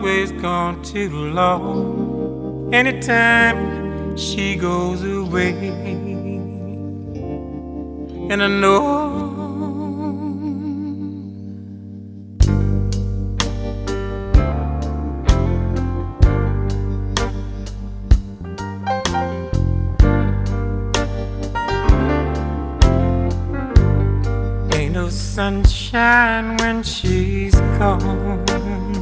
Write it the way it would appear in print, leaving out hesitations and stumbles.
always gone too long. Anytime she goes away, and I know ain't no sunshine when she's gone.